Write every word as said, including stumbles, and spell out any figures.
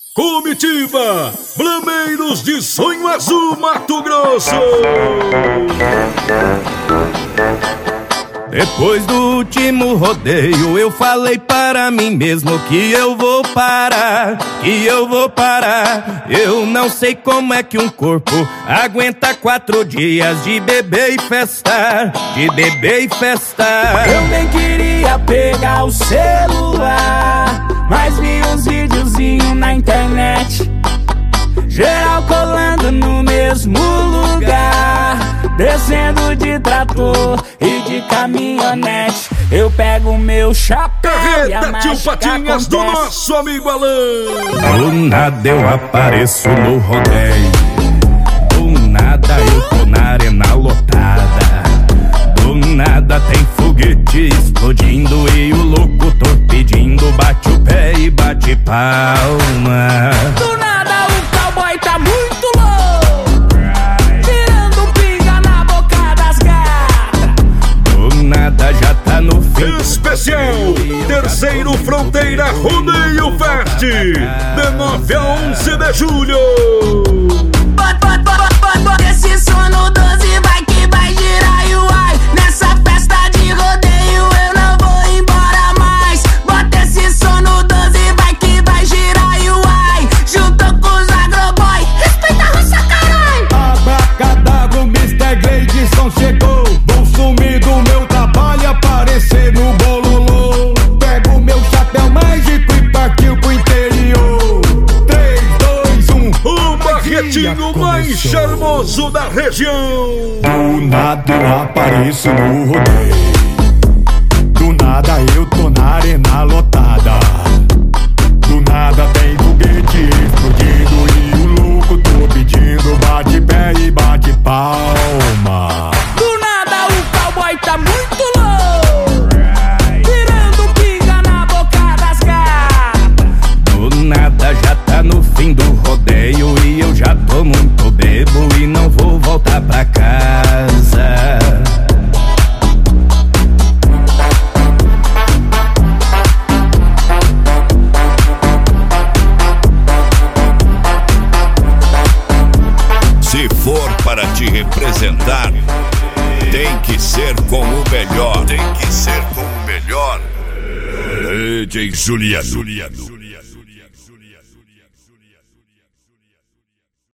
Comitiva Blameiros de Sonho Azul, Mato Grosso. Depois do último rodeio eu falei para mim mesmo que eu vou parar, que eu vou parar. Eu não sei como é que um corpo aguenta quatro dias de beber e festar, de beber e festar. Eu nem queria pegar o celular, mas vi uns videozinhos na internet, geral colando no mesmo lugar, descendo de trator e de caminhonete. Eu pego meu chapéu e a Carreta Tio Patinhas do nosso amigo Alan. Do nada eu apareço no rodeio, do nada eu tô na arena lotada, do nada tem foguete explodindo e o locutor pedindo bate o pé e bate palma. Do nada o cowboy tá muito louco, tirando pinga na boca das gatas. Do nada já tá no fim. Especial Terceiro Fronteira Rodeio Fest, de nove a onze de julho. Bota, bota, bota, bota, bota esse som no doze, vai que vai girar e uai. Nessa festa de rodeio eu não vou embora mais. Bota esse som no doze, vai que vai girar e uai. Juntou com os agroboy, respeita a roça, carai. Abracadabra, o mister Gleidson chegou. Vou sumir do meu trabalho, aparecer no bololô. Pego meu chapéu mágico e partiu pro interior. três, dois, um. O barretinho mais charmoso da região. Do nada eu apareço no rodeio, do nada eu tô na arena lotada, do nada tem foguete explodindo e o louco tô pedindo bate pé e bate palma. Do nada o cowboy tá muito louco, tirando pinga na boca das gatas. Do nada já tá no fim do rodeio e eu já tô muito bebo e não vou voltar pra casa. Se for para te representar, tem que ser com o melhor. Tem que ser com o melhor. D J Juliano.